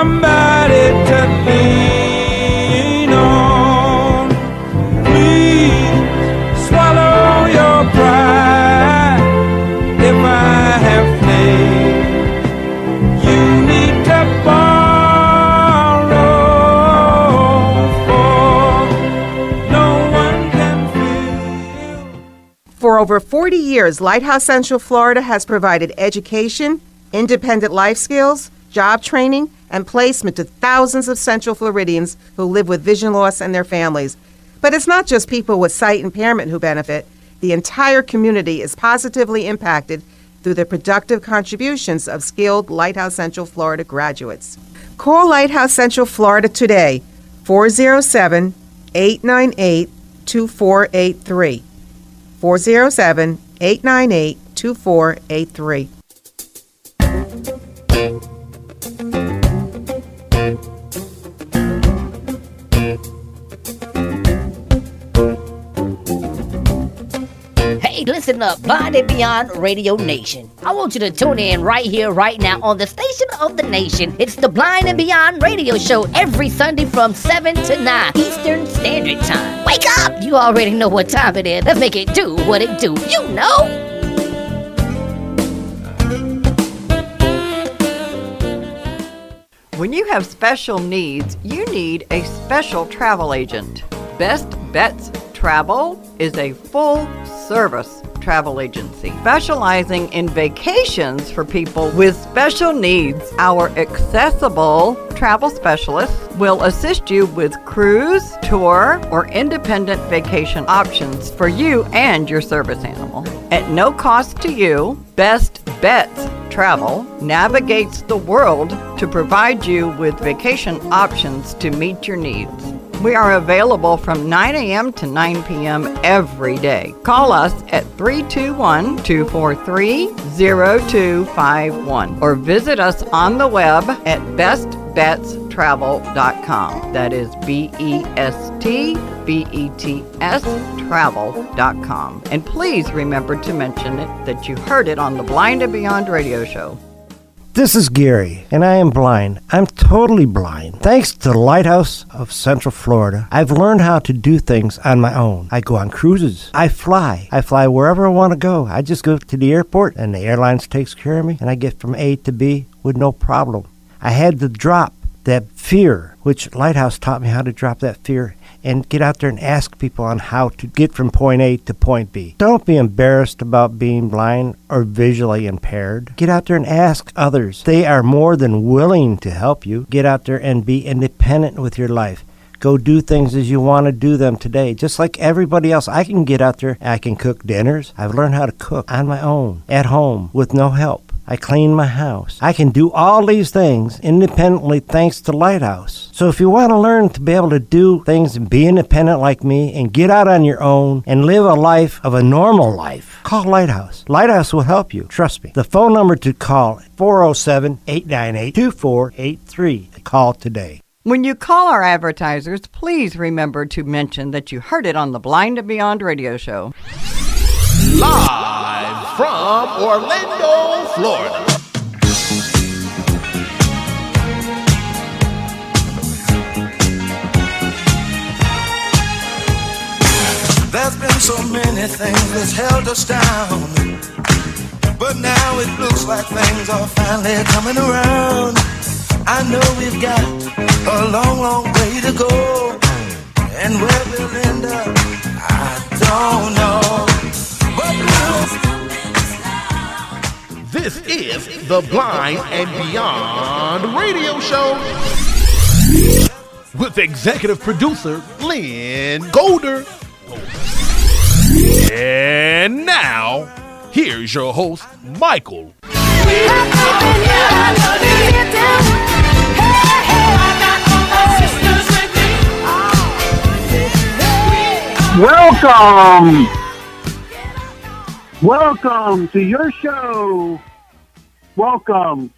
somebody to lean on. Please swallow your pride. If I have faith, you need to borrow, for no one can feel. For over 40 years, Lighthouse Central Florida has provided education, independent life skills, job training, and placement to thousands of Central Floridians who live with vision loss and their families. But it's not just people with sight impairment who benefit. The entire community is positively impacted through the productive contributions of skilled Lighthouse Central Florida graduates. Call Lighthouse Central Florida today, 407-898-2483. 407-898-2483. Hey, listen up, Blind and Beyond Radio Nation. I want you to tune in right here, right now on the station of the nation. It's the Blind and Beyond Radio Show every Sunday from 7 to 9 Eastern Standard Time. Wake up! You already know what time it is. Let's make it do what it do. You know! When you have special needs, you need a special travel agent. Best Bets Travel is a full-service travel agency specializing in vacations for people with special needs. Our accessible travel specialists will assist you with cruise, tour, or independent vacation options for you and your service animal. At no cost to you, Best Bets Travel navigates the world to provide you with vacation options to meet your needs. We are available from 9 a.m. to 9 p.m. every day. Call us at 321-243-0251 or visit us on the web at bestbetstravel.com. That is BESTBETS travel.com. And please remember to mention it that you heard it on the Blind and Beyond radio show. This is Gary, and I am blind. I'm totally blind. Thanks to the Lighthouse of Central Florida, I've learned how to do things on my own. I go on cruises. I fly. I fly wherever I want to go. I just go to the airport, and the airlines takes care of me, and I get from A to B with no problem. I had to drop that fear, which Lighthouse taught me how to drop that fear and get out there and ask people on how to get from point A to point B. Don't be embarrassed about being blind or visually impaired. Get out there and ask others. They are more than willing to help you. Get out there and be independent with your life. Go do things as you want to do them today. Just like everybody else, I can get out there and I can cook dinners. I've learned how to cook on my own, at home, with no help. I clean my house. I can do all these things independently thanks to Lighthouse. So if you want to learn to be able to do things and be independent like me and get out on your own and live a life of a normal life, call Lighthouse. Lighthouse will help you. Trust me. The phone number to call, 407-898-2483. Call today. When you call our advertisers, please remember to mention that you heard it on the Blind and Beyond radio show. Live from Orlando, Florida. There's been so many things that's held us down, but now it looks like things are finally coming around. I know we've got a long, long way to go, and where we'll end up, I don't know. This is the Blind and Beyond radio show with executive producer Lynn Golder. And now, here's your host, Michael. Welcome to your show. Welcome.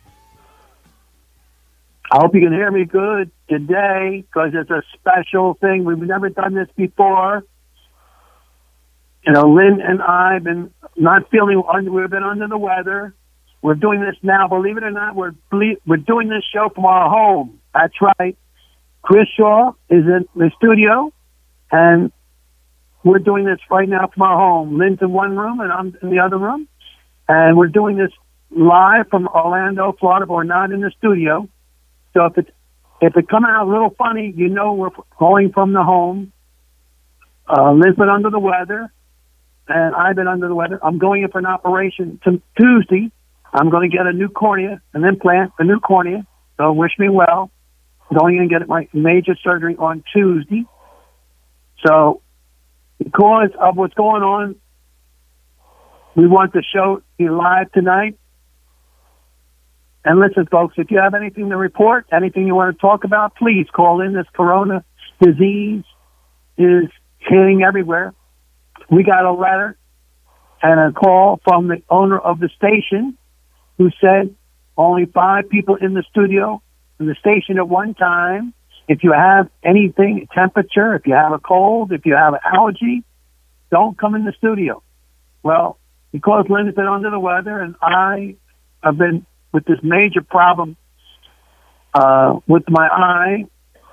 I hope you can hear me good today because it's a special thing. We've never done this before. You know, Lynn and I have been not feeling, we've been under the weather. We're doing this now. Believe it or not, we're doing this show from our home. That's right. Chris Shaw is in the studio, and we're doing this right now from our home. Lynn's in one room, and I'm in the other room. And we're doing this live from Orlando, Florida, but we're not in the studio. So if it come out a little funny, you know we're going from the home. Lynn's been under the weather, and I've been under the weather. I'm going in for an operation Tuesday. I'm going to get a new cornea, an implant, a new cornea. So wish me well. I'm going in and get my major surgery on Tuesday. So because of what's going on, we want the show to be live tonight. And listen, folks, if you have anything to report, anything you want to talk about, please call in. This corona disease is hitting everywhere. We got a letter and a call from the owner of the station who said only 5 people in the studio in the station at one time. If you have anything, temperature, if you have a cold, if you have an allergy, don't come in the studio. Well, because Lynn's been under the weather and I have been with this major problem with my eye,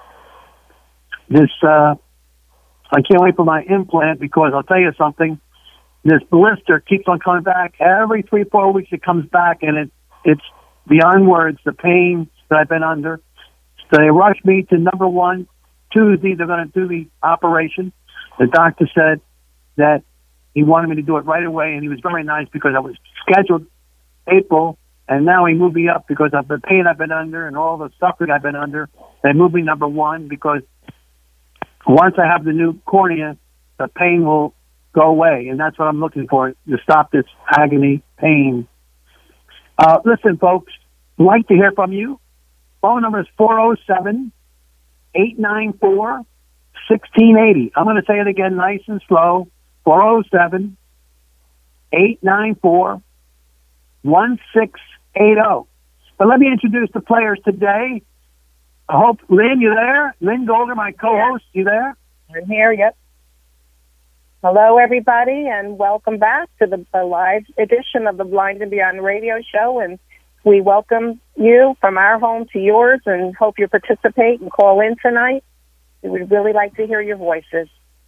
I can't wait for my implant because I'll tell you something. This blister keeps on coming back. Every 3-4 weeks it comes back, and it's beyond words, the pain that I've been under. So they rushed me to number 1 Tuesday. They're going to do the operation. The doctor said that he wanted me to do it right away, and he was very nice because I was scheduled April, and now he moved me up because of the pain I've been under and all the suffering I've been under. They moved me number 1 because once I have the new cornea, the pain will go away, and that's what I'm looking for, to stop this agony pain. Listen, folks, I'd like to hear from you. Phone number is 407-894-1680. I'm going to say it again nice and slow. 407-894-1680. But let me introduce the players today. I hope, Lynn, you there? Lynn Golder, my co-host, you there? I'm here, yep. Hello, everybody, and welcome back to the live edition of the Blind and Beyond radio show. And we welcome you from our home to yours and hope you participate and call in tonight. We would really like to hear your voices.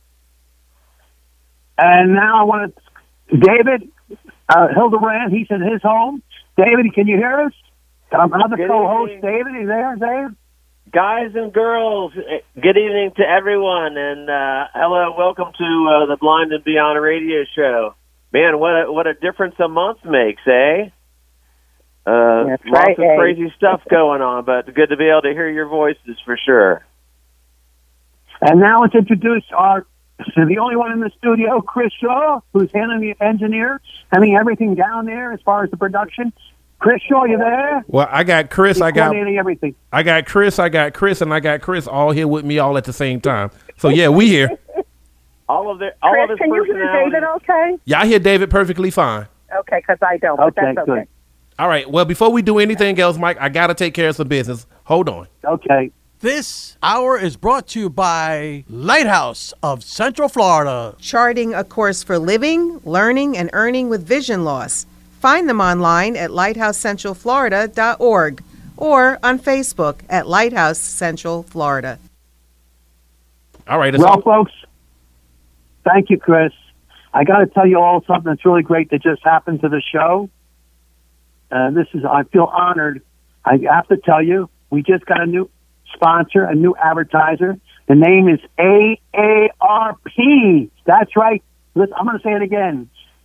And now I want to, David Hildebrand, he's in his home. David, can you hear us? Another co-host, David, you there, Dave? Guys and girls, good evening to everyone, and hello, welcome to the Blind and Beyond radio show. Man, what a difference a month makes, eh? That's lots right, of crazy stuff going on, but good to be able to hear your voices for sure. And now let's introduce the only one in the studio, Chris Shaw, who's handling the engineer, having everything down there as far as the production. Chris Shaw, you there? Well, I got Chris. He's I got everything. I got Chris, and I got Chris all here with me all at the same time. So yeah, we here. All of his can you hear David okay? Yeah, I hear David perfectly fine. Okay, because I don't, but that's okay. Good. All right. Well, before we do anything else, Mike, I got to take care of some business. Hold on. Okay. This hour is brought to you by Lighthouse of Central Florida. Charting a course for living, learning, and earning with vision loss. Find them online at lighthousecentralflorida.org or on Facebook at Lighthouse Central Florida. All right. Well, folks, thank you, Chris. I got to tell you all something that's really great that just happened to the show. I feel honored. I have to tell you, we just got a new sponsor, a new advertiser. The name is AARP. That's right. Listen, I'm going to say it again.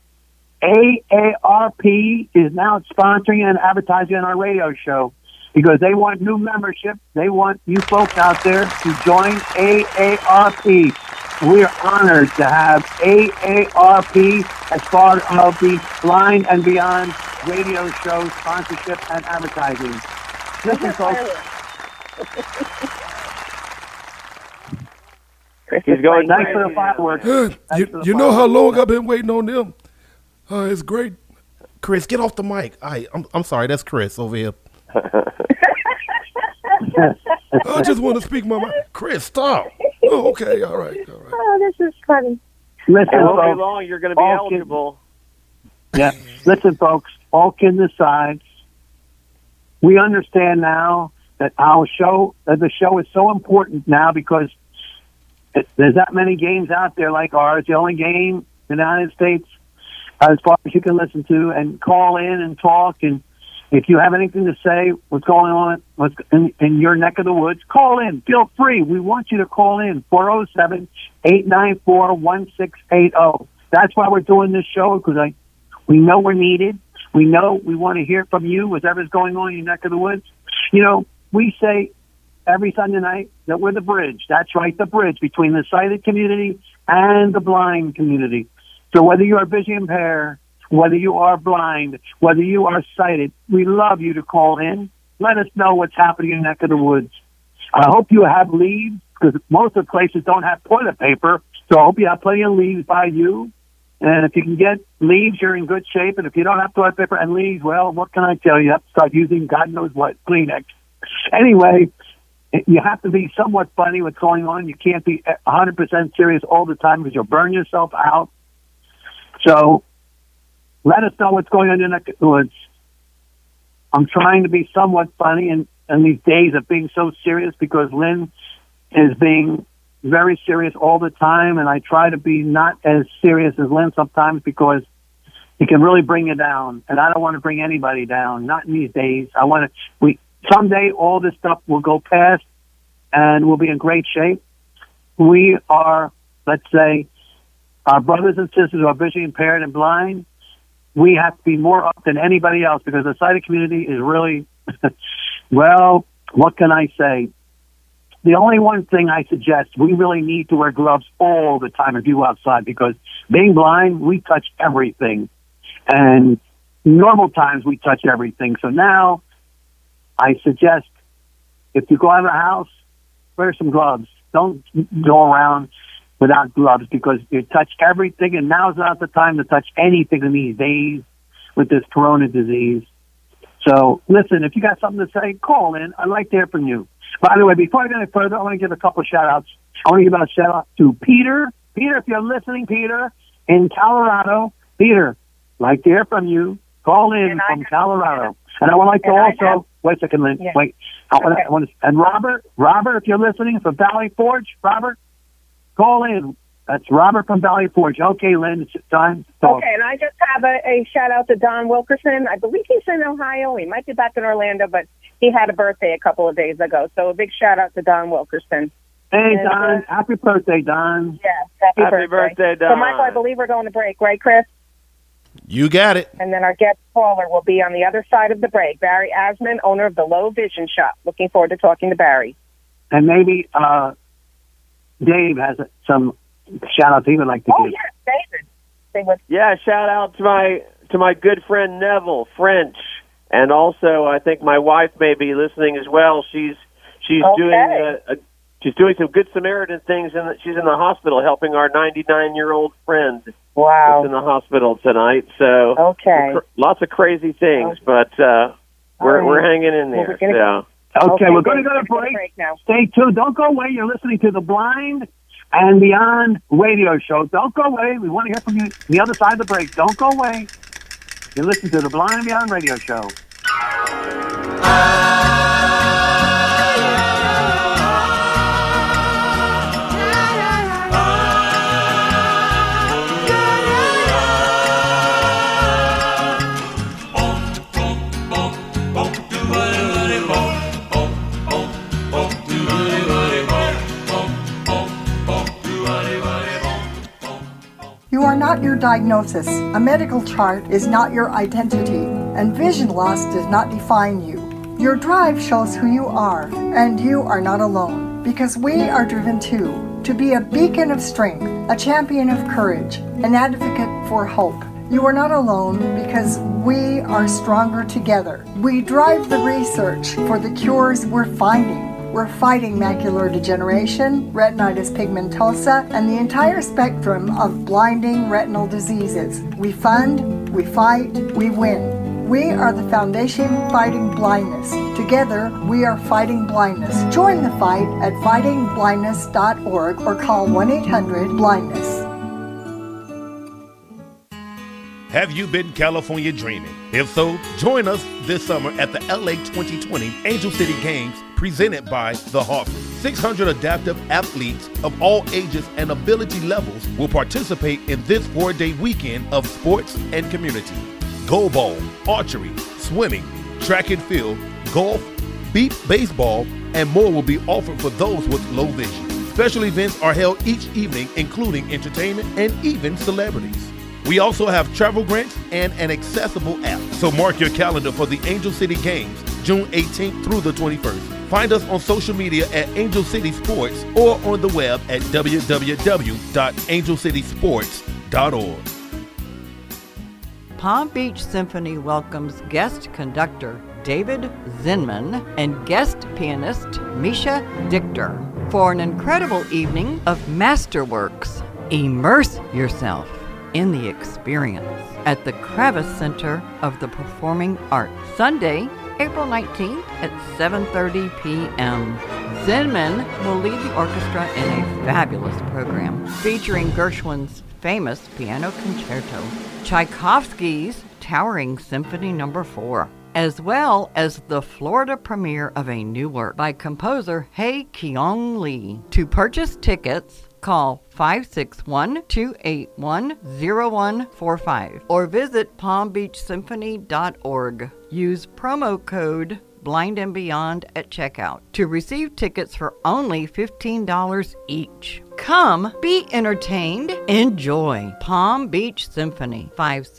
AARP is now sponsoring and advertising on our radio show because they want new membership. They want you folks out there to join AARP. We are honored to have AARP as part of the Blind and Beyond radio show sponsorship and advertising. Listen, folks. He's going Thanks for the fireworks. You know how long I've been waiting on them? It's great. Chris, get off the mic. I'm sorry, that's Chris over here. I just want to speak my mind. Chris, stop. Oh, okay, all right. Oh, this is funny. Listen, it won't folks, be long. You're going to be eligible. Listen, folks, all kidding aside, we understand now that the show is so important now because there's that many games out there like ours. The only game in the United States as far as you can listen to and call in and talk. And if you have anything to say, what's going on in your neck of the woods, call in. Feel free. We want you to call in, 407-894-1680. That's why we're doing this show, because we know we're needed. We know we want to hear from you, whatever's going on in your neck of the woods. You know, we say every Sunday night that we're the bridge. That's right, the bridge between the sighted community and the blind community. So whether you are visually impaired, whether you are blind, whether you are sighted, we love you to call in. Let us know what's happening in your neck of the woods. I hope you have leaves, because most of the places don't have toilet paper. So I hope you have plenty of leaves by you. And if you can get leaves, you're in good shape. And if you don't have toilet paper and leaves, well, what can I tell you? You have to start using God knows what, Kleenex. Anyway, you have to be somewhat funny what's going on. You can't be 100% serious all the time because you'll burn yourself out. So let us know what's going on in your neck of the woods. I'm trying to be somewhat funny in these days of being so serious because Lynn is being very serious all the time, and I try to be not as serious as Lynn sometimes because it can really bring you down, and I don't want to bring anybody down, not in these days. Someday all this stuff will go past, and we'll be in great shape. We are, let's say, our brothers and sisters who are visually impaired and blind, we have to be more up than anybody else because the sighted community is really, well, what can I say? The only one thing I suggest, we really need to wear gloves all the time if you go outside because being blind, we touch everything. And normal times we touch everything. So now I suggest if you go out of the house, wear some gloves. Don't go around without gloves because you touch everything, and now's not the time to touch anything in these days with this corona disease. So, listen, if you got something to say, call in. I'd like to hear from you. By the way, before I go any further, I want to give a couple of shout-outs. I want to give a shout-out to Peter. Peter, if you're listening, Peter, in Colorado. Peter, like to hear from you. Call in from Colorado. And I would like to also, wait a second, Lynn. Yeah. Wait. And Robert, if you're listening from Valley Forge, Robert, call in. That's Robert from Valley Forge. Okay, Lynn, it's time to talk. Okay, and I just have a shout-out to Don Wilkerson. I believe he's in Ohio. He might be back in Orlando, but he had a birthday a couple of days ago. So a big shout-out to Don Wilkerson. Hey, Don. Happy birthday, Don. Yes, happy birthday, Don. So, Michael, I believe we're going to break, right, Chris? You got it. And then our guest caller will be on the other side of the break, Barry Asman, owner of the Low Vision Shop. Looking forward to talking to Barry. And maybe Dave has some shout-outs he would like to give. Oh, yes, David. Yeah, shout-out to my good friend Neville French. And also, I think my wife may be listening as well. She's doing some good Samaritan things, and she's in the hospital helping our 99-year-old friend. Wow. Who's in the hospital tonight. So lots of crazy things, but we're hanging in there. Okay, we're going to go to break now. Stay tuned. Don't go away. You're listening to the Blind and Beyond radio show. Don't go away. We want to hear from you on the other side of the break. Don't go away. You're listening to the Blind and Beyond radio show. You are not your diagnosis. A medical chart is not your identity, and vision loss does not define you. Your drive shows who you are, and you are not alone, because we are driven too, to be a beacon of strength, a champion of courage, an advocate for hope. You are not alone because we are stronger together. We drive the research for the cures we're finding. We're fighting macular degeneration, retinitis pigmentosa, and the entire spectrum of blinding retinal diseases. We fund, we fight, we win. We are the Foundation Fighting Blindness. Together, we are fighting blindness. Join the fight at fightingblindness.org or call 1-800-BLINDNESS. Have you been California dreaming? If so, join us this summer at the LA 2020 Angel City Games presented by The Harvard. 600 adaptive athletes of all ages and ability levels will participate in this 4-day weekend of sports and community. Goalball, archery, swimming, track and field, golf, beep baseball, and more will be offered for those with low vision. Special events are held each evening, including entertainment and even celebrities. We also have travel grants and an accessible app. So mark your calendar for the Angel City Games, June 18th through the 21st. Find us on social media at Angel City Sports or on the web at www.angelcitysports.org. Palm Beach Symphony welcomes guest conductor David Zinman and guest pianist Misha Dichter for an incredible evening of masterworks. Immerse yourself in the experience at the Kravis Center of the Performing Arts, Sunday, April 19th at 7:30 p.m. Zinman will lead the orchestra in a fabulous program featuring Gershwin's famous piano concerto, Tchaikovsky's towering Symphony No. 4, as well as the Florida premiere of a new work by composer Hae Kyung Lee. To purchase tickets, call 561-281-0145 or visit palmbeachsymphony.org. Use promo code Blind and Beyond at checkout to receive tickets for only $15 each. Come, be entertained, enjoy. Palm Beach Symphony,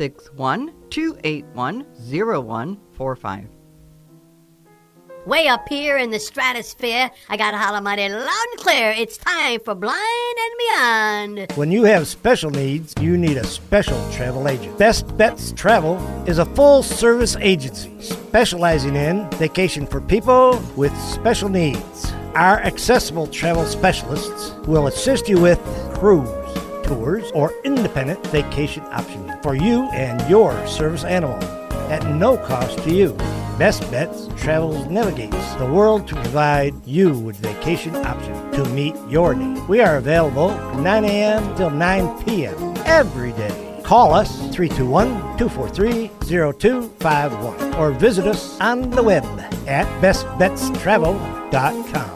561-281-0145. Way up here in the stratosphere, I gotta holler mighty loud and clear. It's time for Blind and Beyond. When you have special needs, you need a special travel agent. Best Bets Travel is a full-service agency specializing in vacation for people with special needs. Our accessible travel specialists will assist you with cruise, tours, or independent vacation options for you and your service animal at no cost to you. Best Bets Travels navigates the world to provide you with vacation options to meet your needs. We are available from 9 a.m. till 9 p.m. every day. Call us 321-243-0251 or visit us on the web at bestbetstravel.com.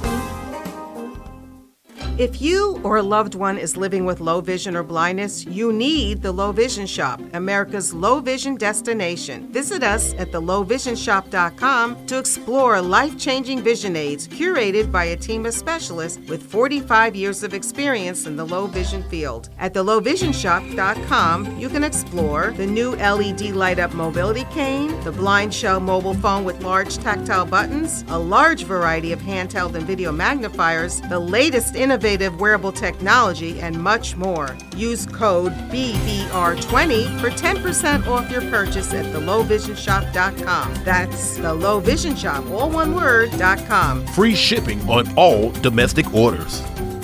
If you or a loved one is living with low vision or blindness, you need the Low Vision Shop, America's low vision destination. Visit us at thelowvisionshop.com to explore life-changing vision aids curated by a team of specialists with 45 years of experience in the low vision field. At thelowvisionshop.com, you can explore the new LED light-up mobility cane, the Blind Shell mobile phone with large tactile buttons, a large variety of handheld and video magnifiers, the latest innovative wearable technology, and much more. Use code BBR20 for 10% off your purchase at thelowvisionshop.com. That's thelowvisionshop, all one word, .com. Free shipping on all domestic orders.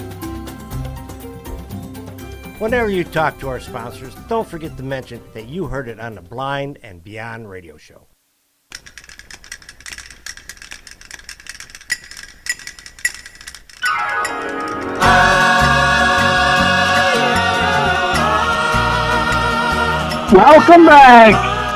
Whenever you talk to our sponsors, don't forget to mention that you heard it on the Blind and Beyond radio show. Welcome back.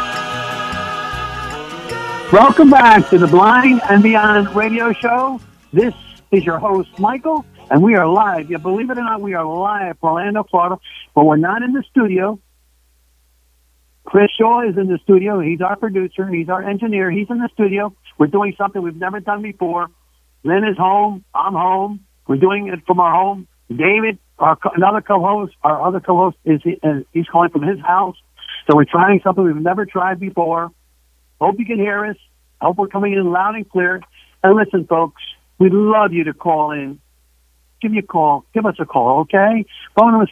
Welcome back to the Blind and Beyond radio show. This is your host, Michael, and we are live. Yeah, believe it or not, we are live from Orlando, Florida, but we're not in the studio. Chris Shaw is in the studio. He's our producer. He's our engineer. He's in the studio. We're doing something we've never done before. Lynn is home. I'm home. We're doing it from our home. David, our other co-host, he's calling from his house. So we're trying something we've never tried before. Hope you can hear us. Hope we're coming in loud and clear. And listen, folks, we'd love you to call in. Give us a call, okay? Phone number is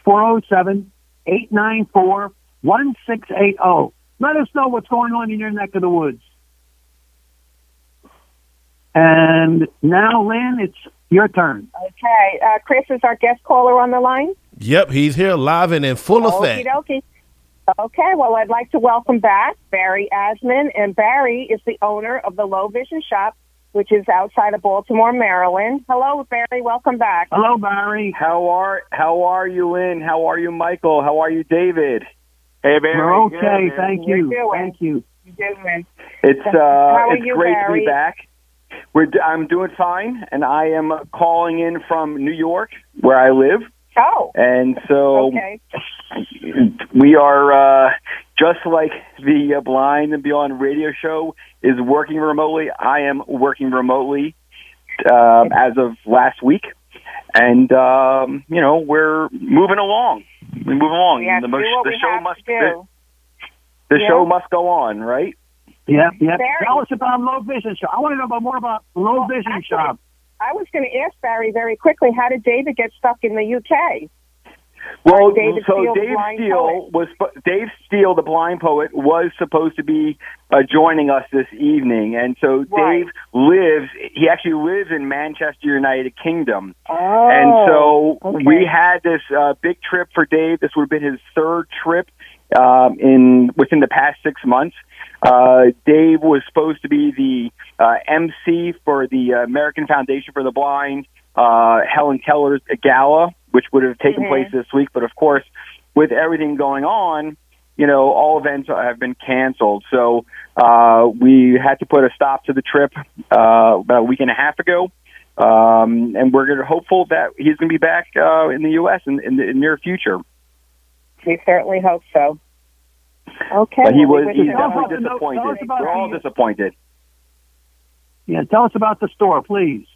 407-894-1680. Let us know what's going on in your neck of the woods. And now, Lynn, it's your turn. Okay. Chris is our guest caller on the line. Yep, he's here live and in full effect. Okie dokie. Okay, well, I'd like to welcome back Barry Asman, and Barry is the owner of the Low Vision Shop, which is outside of Baltimore, Maryland. Hello, Barry. Welcome back. Hello, Barry. How are you, Lynn? How are you, Michael? How are you, David? Hey, Barry. We're okay. Good, Thank you. Thank you. You doing? It's How are you, great Barry? to be back. I'm doing fine, and I am calling in from New York, where I live. Oh. And so Okay. we are just like the Blind and Beyond radio show is working remotely. I am working remotely as of last week, and we're moving along. We're moving along. We have to do what we have to do. The show must go on, right? Yeah. Barry. Tell us about Low Vision Shop. I want to know more about Low Vision Shop. I was going to ask Barry very quickly, how did David get stuck in the UK? Well, Dave Steele, the blind poet, was supposed to be joining us this evening, and so Right. He actually lives in Manchester, United Kingdom. Oh, And so okay. we had this big trip for Dave. This would have been his third trip within the past 6 months. Dave was supposed to be the MC for the American Foundation for the Blind, Helen Keller's gala, which would have taken place this week. But of course, with everything going on, all events have been canceled. So we had to put a stop to the trip about a week and a half ago. And we're hopeful that he's going to be back in the U.S. in the near future. We certainly hope so. Okay. But he's well, definitely disappointed. We're all disappointed. Yeah, tell us about the store, please.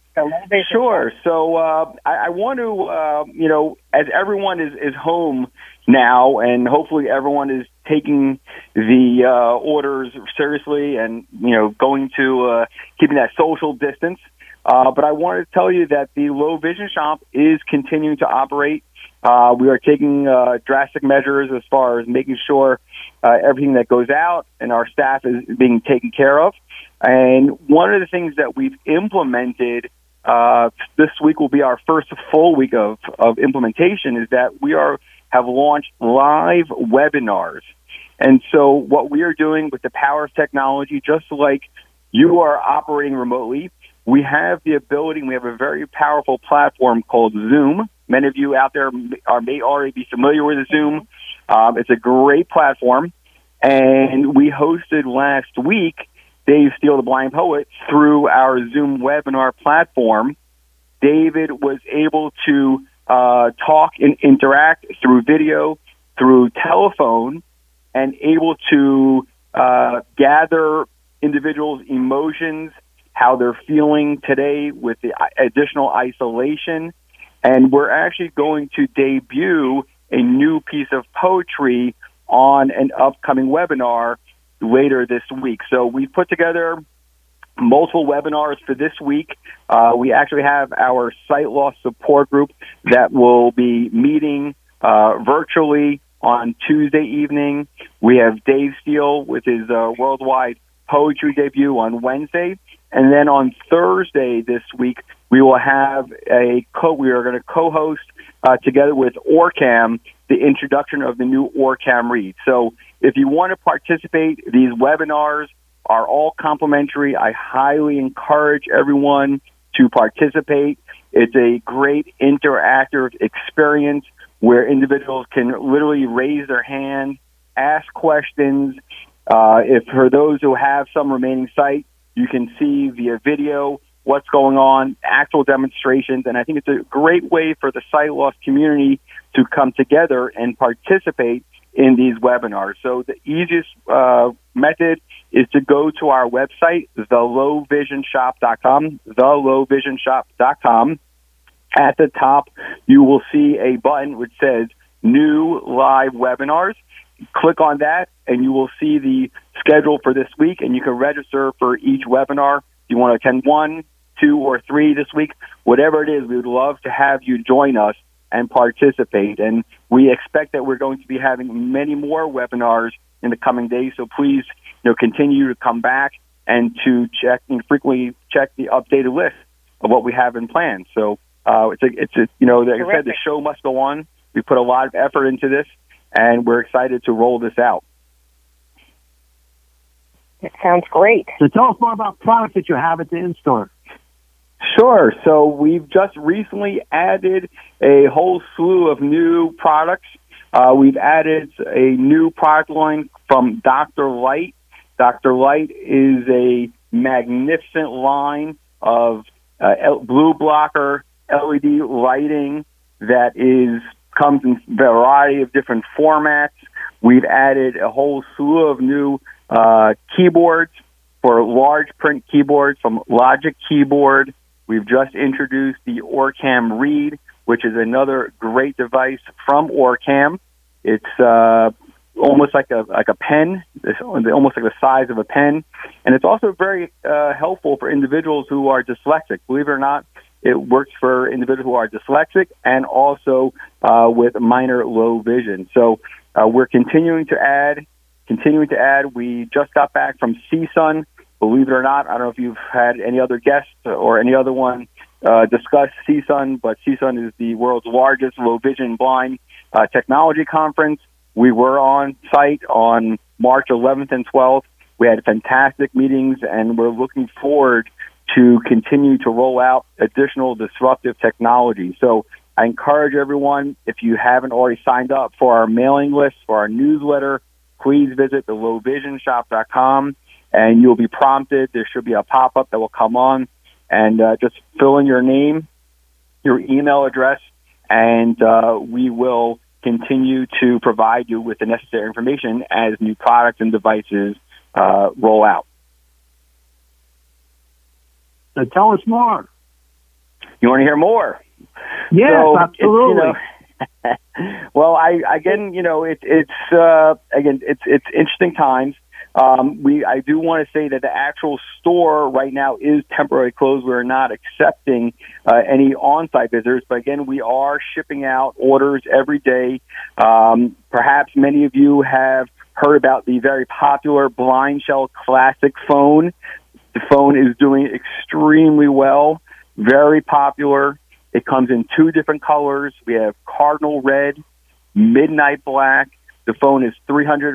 Sure. So I want to, as everyone is home now, and hopefully everyone is taking the orders seriously and, going to keeping that social distance. But I wanted to tell you that the Low Vision Shop is continuing to operate. We are taking drastic measures as far as making sure everything that goes out and our staff is being taken care of. And one of the things that we've implemented this week will be our first full week of implementation is that we have launched live webinars. And so what we are doing with the power of technology, just like you are operating remotely, we have the ability, and we have a very powerful platform called Zoom. Many of you out there may already be familiar with Zoom. It's a great platform. And we hosted last week Dave Steele, the Blind Poet, through our Zoom webinar platform. David was able to talk and interact through video, through telephone, and able to gather individuals' emotions, how they're feeling today with the additional isolation. And we're actually going to debut a new piece of poetry on an upcoming webinar later this week. So we put together multiple webinars for this week. We actually have our sight loss support group that will be meeting virtually on Tuesday evening. We have Dave Steele with his worldwide poetry debut on Wednesday. And then on Thursday this week, we will have we are going to co-host together with Orcam the introduction of the new Orcam Read. So if you want to participate, these webinars are all complimentary. I highly encourage everyone to participate. It's a great interactive experience where individuals can literally raise their hand, ask questions. If for those who have some remaining sight, you can see via video what's going on, actual demonstrations, and I think it's a great way for the sight loss community to come together and participate in these webinars. So the easiest method is to go to our website, thelowvisionshop.com, thelowvisionshop.com. At the top, you will see a button which says New Live Webinars. Click on that, and you will see the schedule for this week, and you can register for each webinar. If you want to attend 1, 2, or 3 this week, whatever it is, we would love to have you join us and participate. And we expect that we're going to be having many more webinars in the coming days, so please continue to come back and to frequently check the updated list of what we have in plan. So like I said, the show must go on. We put a lot of effort into this, and we're excited to roll this out. It sounds great. So tell us more about products that you have at the in-store. Sure. So we've just recently added a whole slew of new products. We've added a new product line from Dr. Light. Dr. Light is a magnificent line of blue blocker LED lighting that comes in a variety of different formats. We've added a whole slew of new keyboards for large print keyboards from Logic Keyboard. We've just introduced the Orcam Read, which is another great device from Orcam. It's almost like a pen. It's almost like the size of a pen, and it's also very helpful for individuals who are dyslexic. Believe it or not, it works for individuals who are dyslexic and also with minor low vision. So we're continuing to add. We just got back from CSUN. Believe it or not, I don't know if you've had any other guests or any other one discuss CSUN, but CSUN is the world's largest low vision blind technology conference. We were on site on March 11th and 12th. We had fantastic meetings, and we're looking forward to continue to roll out additional disruptive technology. So I encourage everyone, if you haven't already signed up for our mailing list, for our newsletter, please visit the lowvisionshop.com, and you'll be prompted. There should be a pop-up that will come on, and just fill in your name, your email address, and we will continue to provide you with the necessary information as new products and devices roll out. So tell us more. You want to hear more? Yes, so absolutely. Well, it's interesting times. I do want to say that the actual store right now is temporarily closed. We're not accepting any on-site visitors, but again, we are shipping out orders every day. Perhaps many of you have heard about the very popular Blind Shell Classic phone. The phone is doing extremely well, very popular. It comes in 2 different colors. We have Cardinal Red, Midnight Black. The phone is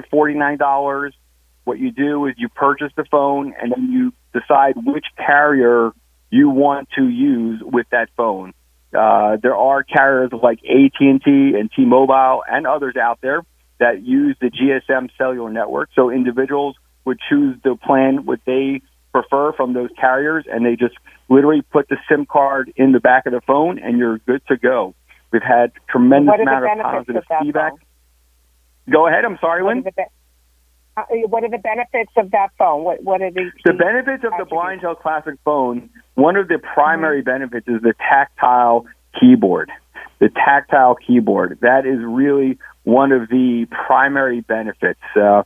$349. What you do is you purchase the phone, and then you decide which carrier you want to use with that phone. There are carriers like AT&T and T-Mobile and others out there that use the GSM cellular network. So individuals would choose the plan what they prefer from those carriers, and they just literally put the SIM card in the back of the phone, and you're good to go. We've had tremendous amount of positive feedback. Go ahead. I'm sorry, Lynn. What are the benefits of that phone? What are the benefits of the Blind Shell Classic phone? One of the primary benefits is the tactile keyboard. The tactile keyboard. That is really one of the primary benefits.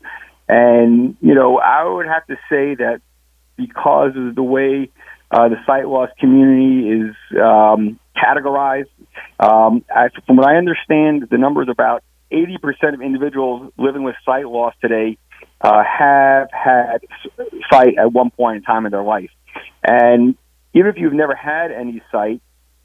And, I would have to say that because of the way the sight loss community is categorized, from what I understand, the number is about 80% of individuals living with sight loss today have had sight at one point in time in their life. And even if you've never had any sight,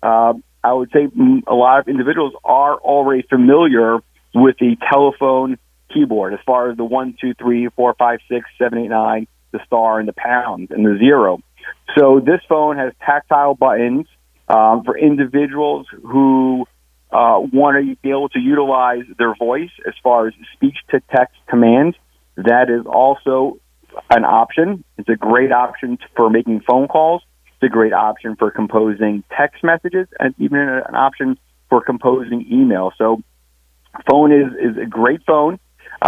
I would say a lot of individuals are already familiar with the telephone keyboard as far as the 1, 2, 3, 4, 5, 6, 7, 8, 9, the star and the pound and the 0. So this phone has tactile buttons for individuals who want to be able to utilize their voice as far as speech-to-text commands. That is also an option. It's a great option for making phone calls. It's a great option for composing text messages, and even an option for composing email. So phone is a great phone.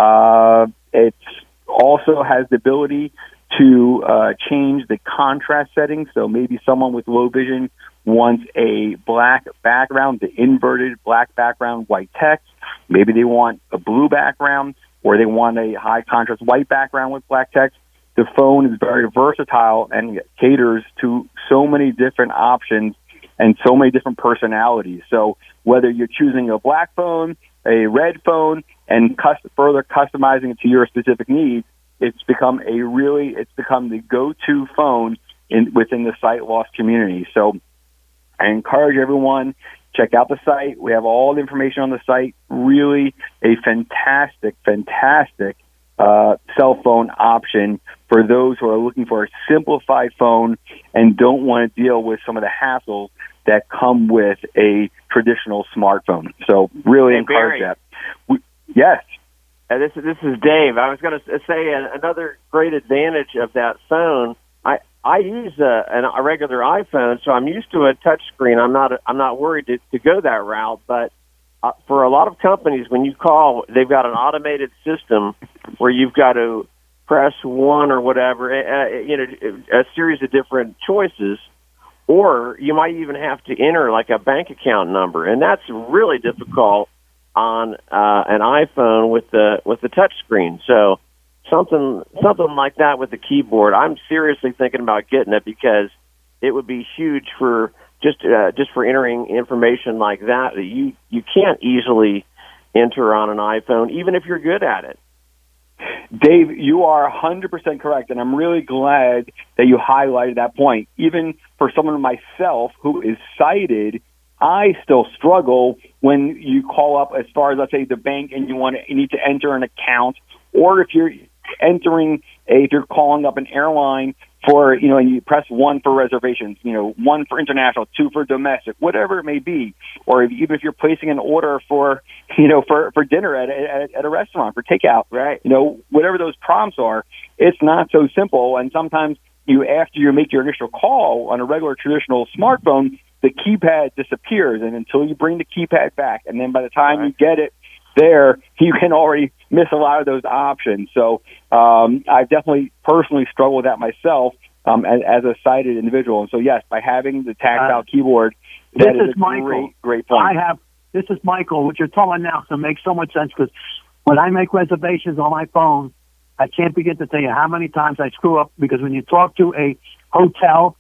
It also has the ability to change the contrast settings. So maybe someone with low vision wants a black background, the inverted black background, white text. Maybe they want a blue background, or they want a high contrast white background with black text. The phone is very versatile and caters to so many different options and so many different personalities. So whether you're choosing a black phone, a red phone, and further customizing it to your specific needs, it's become the go-to phone within the sight loss community. So I encourage everyone, check out the site. We have all the information on the site. Really a fantastic cell phone option for those who are looking for a simplified phone and don't want to deal with some of the hassles that come with a traditional smartphone. So really encourage Barry. that. Yes. This is Dave. I was going to say another great advantage of that phone. I use a regular iPhone, so I'm used to a touch screen. I'm not worried to go that route. But for a lot of companies, when you call, they've got an automated system where you've got to press one or whatever, a series of different choices, or you might even have to enter like a bank account number, and that's really difficult on an iPhone with the touch screen. So something like that with the keyboard, I'm seriously thinking about getting it because it would be huge for just for entering information like that you can't easily enter on an iPhone, even if you're good at it. Dave, you are 100% correct, and I'm really glad that you highlighted that point. Even for someone like myself who is sighted, I still struggle when you call up as far as, let's say, the bank and you need to enter an account, or if you're if you're calling up an airline for, and you press 1 for reservations, 1 for international, 2 for domestic, whatever it may be, or even if you're placing an order for dinner at a restaurant for takeout, right? Whatever those prompts are, it's not so simple. And sometimes after you make your initial call on a regular traditional smartphone, the keypad disappears, and until you bring the keypad back, and then by the time you get it there, you can already miss a lot of those options. So I've definitely personally struggled with that myself as a sighted individual. And so, yes, by having the tactile keyboard, that is a great point. This is Michael. What you're talking about now so makes so much sense because when I make reservations on my phone, I can't begin to tell you how many times I screw up because when you talk to a hotel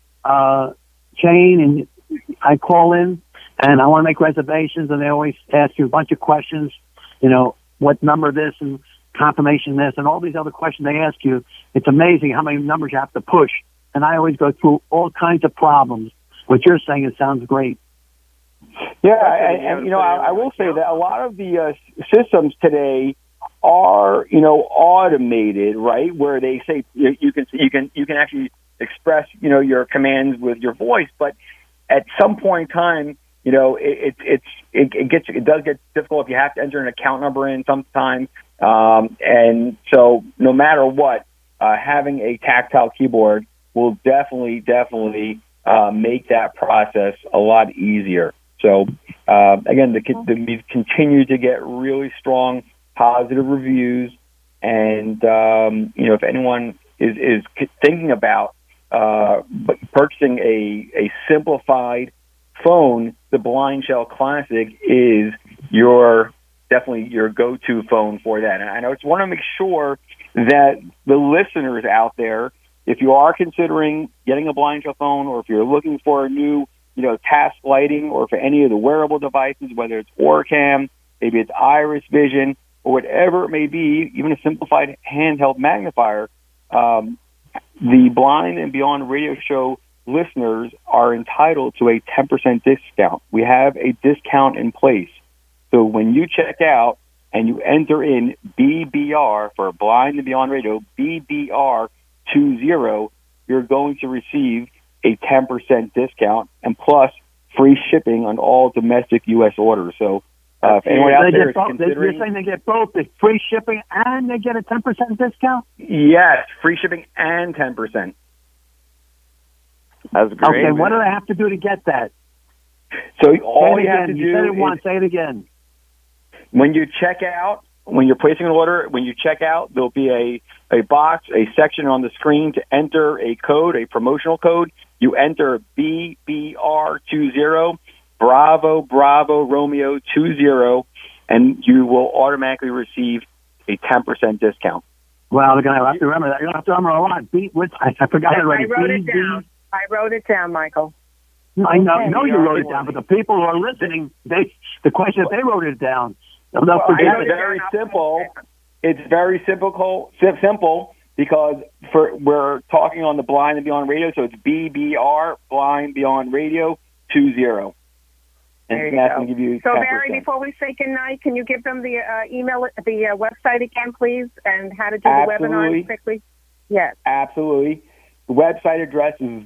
chain and I call in and I want to make reservations and they always ask you a bunch of questions, what number this and confirmation this and all these other questions they ask you. It's amazing how many numbers you have to push. And I always go through all kinds of problems. What you're saying, it sounds great. Yeah, and I will say that a lot of the systems today are, automated, right? Where they say you can actually express, your commands with your voice, but at some point in time, it does get difficult if you have to enter an account number in sometimes. And so no matter what, having a tactile keyboard will definitely make that process a lot easier. So again, we continue to get really strong positive reviews. And, if anyone is thinking about purchasing a simplified phone, the Blind Shell Classic is definitely your go-to phone for that. And I just want to make sure that the listeners out there, if you are considering getting a Blind Shell phone, or if you're looking for a new, task lighting, or for any of the wearable devices, whether it's Orcam, maybe it's Iris Vision, or whatever it may be, even a simplified handheld magnifier, the Blind and Beyond Radio Show listeners are entitled to a 10% discount. We have a discount in place. So when you check out and you enter in BBR for Blind and Beyond Radio, BBR20, you're going to receive a 10% discount and plus free shipping on all domestic U.S. orders. So if anyone out there is considering... You're saying they get both the free shipping and they get a 10% discount? Yes, free shipping and 10%. That's great. Okay, what do I have to do to get that? So all you have to do... You said it once, say it again. When you check out, when you're placing an order, when you check out, there'll be a box, a section on the screen to enter a code, a promotional code. You enter BBR20, Bravo, Romeo 20, and you will automatically receive a 10% discount. Well, they're going to have to remember that. You're going to have to remember a lot. I forgot it already. I wrote it down. I wrote it down, Michael. I know you wrote it down, but the people who are listening, the question if they wrote it down. It's very simple. It's very simple because we're talking on the Blind and Beyond Radio, so it's BBR, Blind Beyond Radio 20. And that's going to give you 10%. So, Barry, before we say goodnight, can you give them the email, the website again, please, and how to do the webinar quickly? Yes. Absolutely. The website address is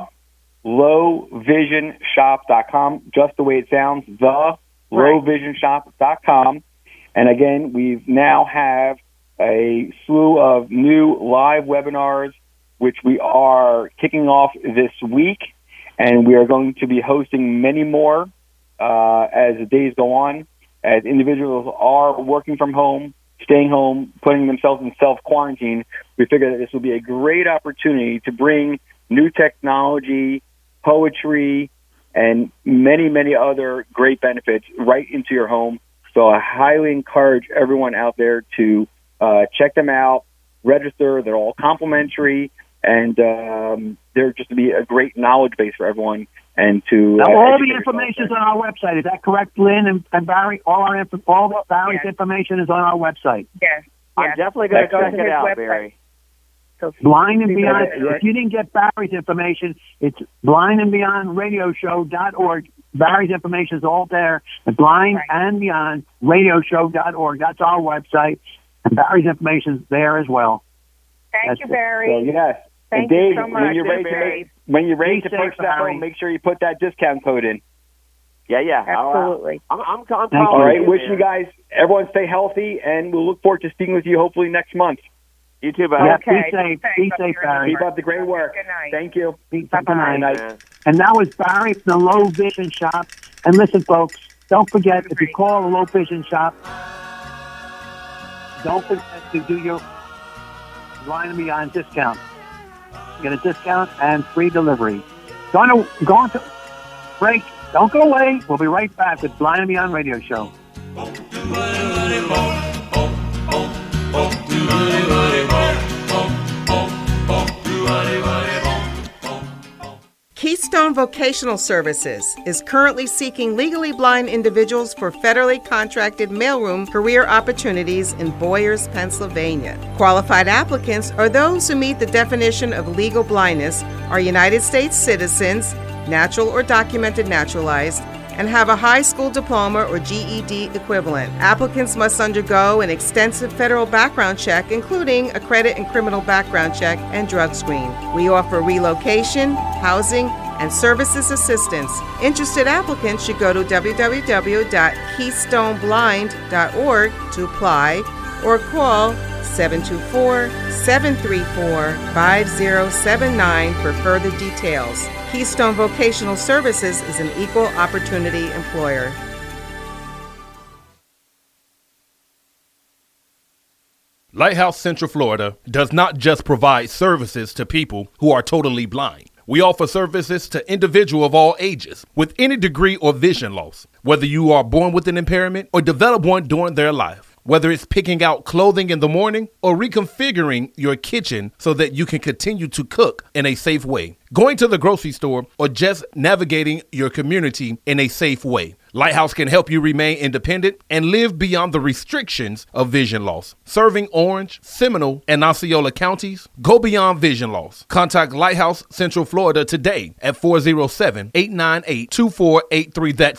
thelowvisionshop.com, just the way it sounds, thelowvisionshop.com. And again, we now have a slew of new live webinars which we are kicking off this week, and we are going to be hosting many more as the days go on, as individuals are working from home, staying home, putting themselves in self-quarantine. We figure that this will be a great opportunity to bring new technology, poetry, and many, many other great benefits right into your home. So I highly encourage everyone out there to check them out, register. They're all complimentary, and they're just to be a great knowledge base for everyone. And to all the information is on our website. Is that correct, Lynn and Barry? All Barry's information is on our website. Yes. I'm definitely going to check it out, Barry. Blind and Beyond. If you didn't get Barry's information, it's blindandbeyondradioshow.org. Barry's information is all there. The Blind and Beyond radioshow.org. That's our website. And Barry's information is there as well. Thank you, Barry. So, yes. Thank and Dave, you so much. When you're ready to purchase that phone, make sure you put that discount code in. Yeah. Absolutely. I'm all right. Wishing you guys, everyone stay healthy, and we'll look forward to speaking with you hopefully next month. You too, buddy. Yeah, Okay. Be safe, Barry. Keep up the great work. Good night. Thank you. Good night. And that was Barry from the Low Vision Shop. And listen, folks, don't forget, if you call the Low Vision Shop, don't forget to do your Blind and Beyond discount. Get a discount and free delivery. Going to break. Don't go away. We'll be right back with Blind and Beyond Radio Show. Keystone Vocational Services is currently seeking legally blind individuals for federally contracted mailroom career opportunities in Boyers, Pennsylvania. Qualified applicants are those who meet the definition of legal blindness, are United States citizens, natural or documented naturalized, and have a high school diploma or GED equivalent. Applicants must undergo an extensive federal background check, including a credit and criminal background check and drug screen. We offer relocation, housing, and services assistance. Interested applicants should go to www.keystoneblind.org to apply or call 724-734-5079 for further details. Keystone Vocational Services is an equal opportunity employer. Lighthouse Central Florida does not just provide services to people who are totally blind. We offer services to individuals of all ages with any degree or vision loss, whether you are born with an impairment or develop one during their life. Whether it's picking out clothing in the morning or reconfiguring your kitchen so that you can continue to cook in a safe way, going to the grocery store, or just navigating your community in a safe way, Lighthouse can help you remain independent and live beyond the restrictions of vision loss. Serving Orange, Seminole, and Osceola counties, go beyond vision loss. Contact Lighthouse Central Florida today at 407-898-2483. That's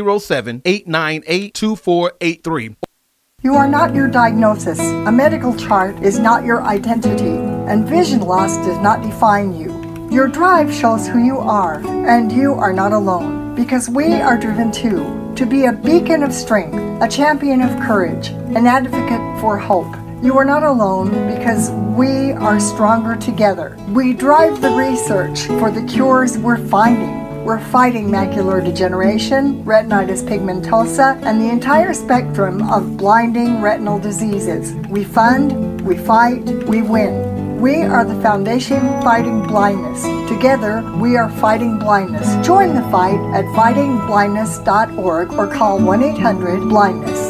407-898-2483. You are not your diagnosis. A medical chart is not your identity, and vision loss does not define you. Your drive shows who you are, and you are not alone, because we are driven too, to be a beacon of strength, a champion of courage, an advocate for hope. You are not alone because we are stronger together. We drive the research for the cures we're finding. We're fighting macular degeneration, retinitis pigmentosa, and the entire spectrum of blinding retinal diseases. We fund, we fight, we win. We are the Foundation Fighting Blindness. Together, we are fighting blindness. Join the fight at fightingblindness.org or call 1-800-BLINDNESS.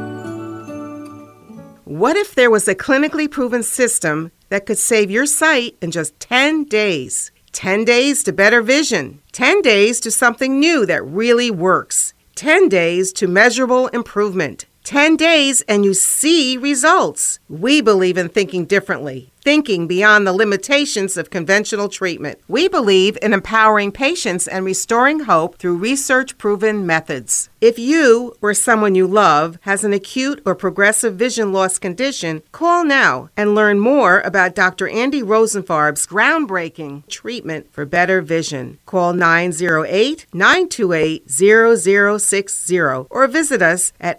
What if there was a clinically proven system that could save your sight in just 10 days? 10 days to better vision. 10 days to something new that really works. 10 days to measurable improvement. 10 days and you see results. We believe in thinking differently, thinking beyond the limitations of conventional treatment. We believe in empowering patients and restoring hope through research-proven methods. If you or someone you love has an acute or progressive vision loss condition, call now and learn more about Dr. Andy Rosenfarb's groundbreaking treatment for better vision. Call 908-928-0060 or visit us at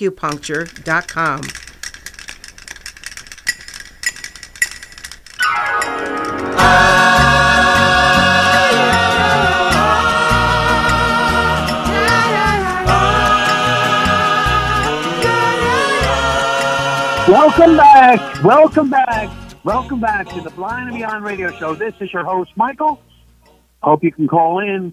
AccuVisionAcupuncture.com. Welcome back. Welcome back. Welcome back to the Blind and Beyond radio show. This is your host, Michael. Hope you can call in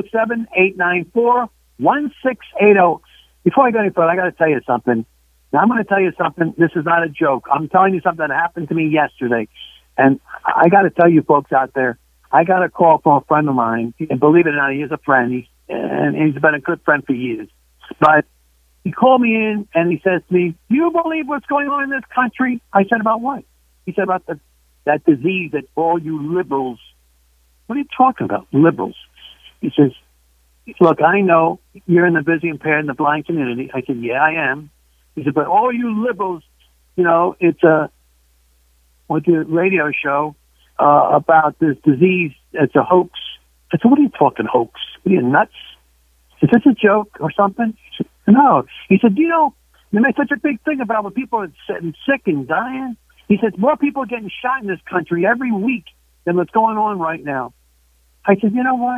407-894-1680. Before I go any further, I got to tell you something. Now, I'm going to tell you something. This is not a joke. I'm telling you something that happened to me yesterday. And I got to tell you folks out there, I got a call from a friend of mine. And believe it or not, he is a friend. And he's been a good friend for years. But he called me in and he says to me, "Do you believe what's going on in this country?" I said, "About what?" He said, "About that disease that all you liberals." "What are you talking about, liberals?" He says, "Look, I know you're in the visually impaired and the blind community." I said, "Yeah, I am." He said, "But all you liberals, it's a radio show about this disease. It's a hoax." I said, "What are you talking hoax? What are you, nuts? Is this a joke or something?" He said, "No." He said, "You make such a big thing about when people are getting sick and dying." He said, "More people are getting shot in this country every week than what's going on right now." I said, "You know what?"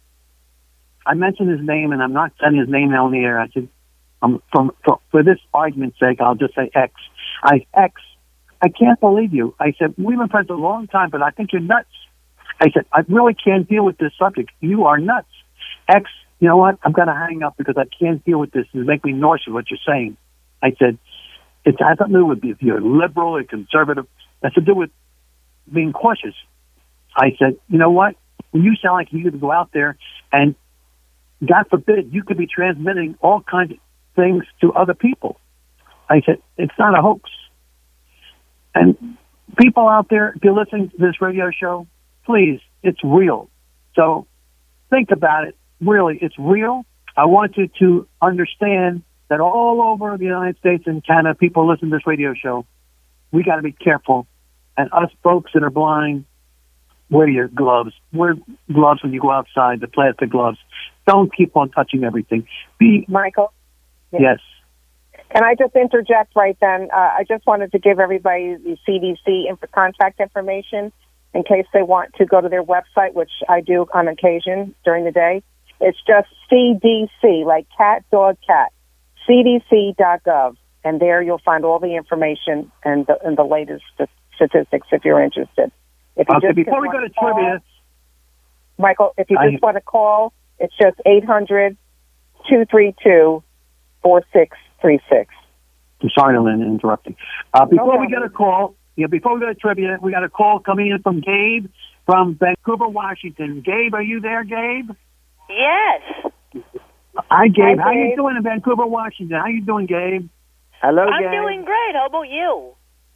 I mentioned his name, and I'm not saying his name on the air. I said, for this argument's sake, I'll just say X. X, I can't believe you. I said, "We've been friends a long time, but I think you're nuts." I said, "I really can't deal with this subject. You are nuts." X, you know what? I'm going to hang up because I can't deal with this. It makes me nauseous what you're saying. I said, it has nothing to do with if you're liberal or conservative. It has to do with being cautious. I said, "You know what? You sound like you could go out there and, God forbid, you could be transmitting all kinds of things to other people." I said, "It's not a hoax." And people out there, if you're listening to this radio show, please, it's real. So think about it. Really, it's real. I want you to understand that all over the United States and Canada, people listen to this radio show. We got to be careful. And us folks that are blind, wear your gloves. Wear gloves when you go outside, the plastic gloves. Don't keep on touching everything. Michael? Yes. Can I just interject right then? I just wanted to give everybody the CDC contact information in case they want to go to their website, which I do on occasion during the day. It's just CDC, like cat, dog, cat, cdc.gov. And there you'll find all the information and the latest statistics if you're interested. If you before we go to trivia, Michael, if you just want to call, it's just 800-232-4636. I'm sorry, Lynn, interrupting. Before we get a call, before we go to trivia, we got a call coming in from Gabe from Vancouver, Washington. Gabe, are you there, Gabe? Yes. Hi, Gabe. Hi, How you Gabe. doing in Vancouver, Washington? How you doing, Gabe? Hello, I'm Gabe. doing great. How about you?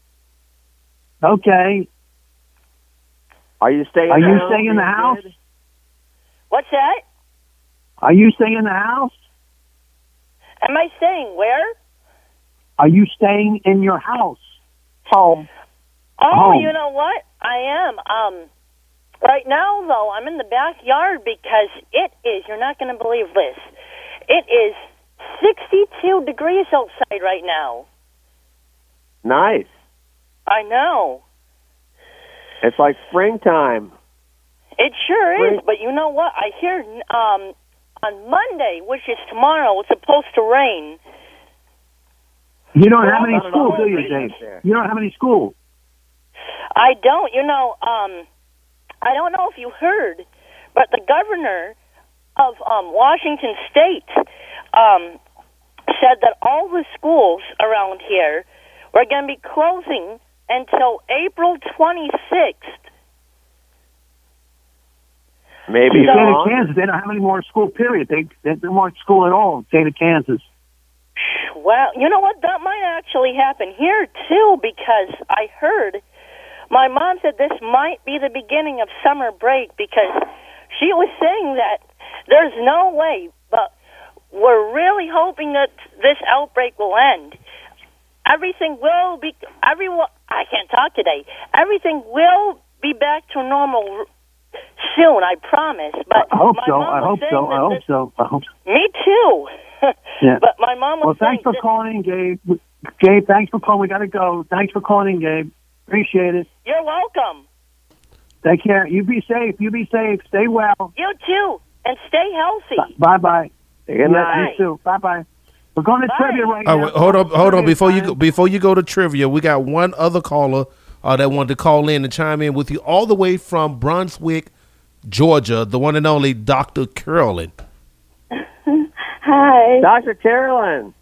Okay. Are you staying? Are you staying in the house? What's that? Are you staying in the house? Am I staying where? Are you staying in your house? Home. Oh, Home. you know what? I am. Right now, though, I'm in the backyard because it is, you're not going to believe this, it is 62 degrees outside right now. Nice. I know. It's like springtime. It sure is, but you know what? I hear on Monday, which is tomorrow, it's supposed to rain. You don't have any school, do you, Gabe? You don't have any school. I don't. I don't know if you heard, but the governor of Washington State said that all the schools around here were going to be closing until April 26th. Maybe in the state of Kansas, they don't have any more school, period. They don't want school at all in the state of Kansas. Well, you know what? That might actually happen here, too, because I heard my mom said this might be the beginning of summer break because she was saying that there's no way, but we're really hoping that this outbreak will end. Everything will be, I can't talk today. Everything will be back to normal soon, I promise. But I hope my so. mom I was hope saying so. that I hope this- so. I hope so. Me too. Yeah. But my mom was Well, thanks for saying calling in, Gabe. Gabe, thanks for calling. We got to go. Thanks for calling in, Gabe. Appreciate it. You're welcome. Take care. You be safe. You be safe. Stay well. You too, and stay healthy. Bye-bye. Good night. You too. Bye-bye. We're going to trivia right now. Wait, hold on. Before you go to trivia, we got one other caller that wanted to call in and chime in with you all the way from Brunswick, Georgia, the one and only Dr. Carolyn. Hi. Dr. Carolyn.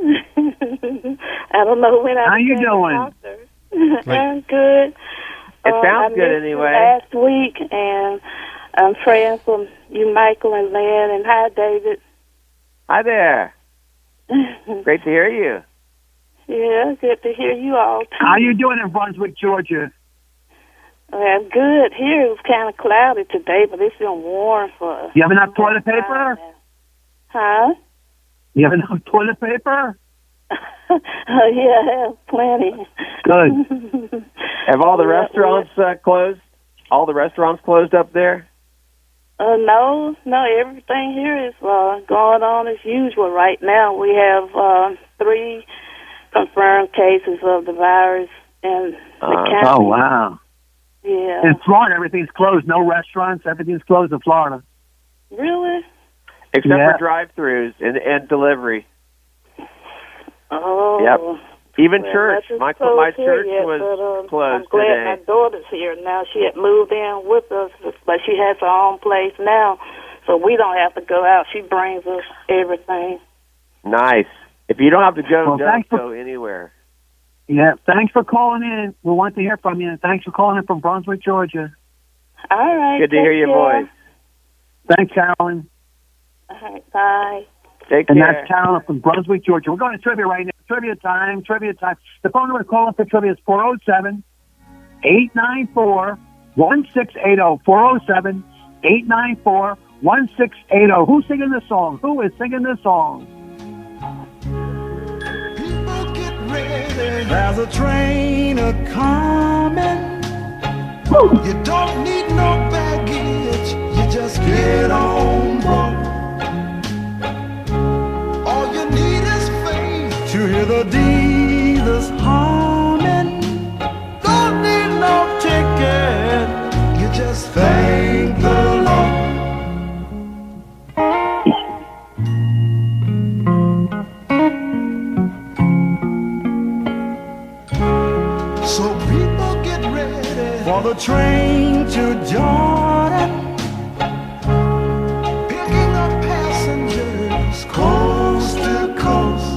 I don't know when I'm How you doing? I'm good. It sounds I good missed anyway. Last week, and I'm praying for you, Michael and Lynn, and hi, David. Hi there. Great to hear you. Yeah, good to hear you all too. How you doing in Brunswick, Georgia? Well, good. Here it was kind of cloudy today, but it's been warm for. You have enough toilet paper? Huh? You have enough toilet paper? Yeah, I have plenty. Good. Have all the restaurants closed? All the restaurants closed up there? No, everything here is going on as usual right now. We have 3 confirmed cases of the virus in the county. Oh, wow. Yeah. In Florida, everything's closed. No restaurants. Everything's closed in Florida. Really? Except for drive-thrus and delivery. Oh. Yep. Even church. My church yet, was but, closed I'm glad today. my daughter's here now. She had moved in with us, but she has her own place now, so we don't have to go out. She brings us everything. Nice. If you don't have to go, Well, don't go anywhere. Yeah, thanks for calling in. We want to hear from you. And thanks for calling in from Brunswick, Georgia. All right. Good to hear your voice. Thanks, Carolyn. All right, bye. Take And care. that's Carolyn from Brunswick, Georgia. We're going to trivia right now. Trivia time. The phone number to call in for trivia is 407-894-1680. 407-894-1680. Who's singing this song? Who is singing this song? There's a train a-coming. You don't need no baggage. You just get on board. All you need is faith to hear the dealers humming. Don't need no ticket. You just thank the Lord. So people get ready for the train to Jordan, picking up passengers coast to coast.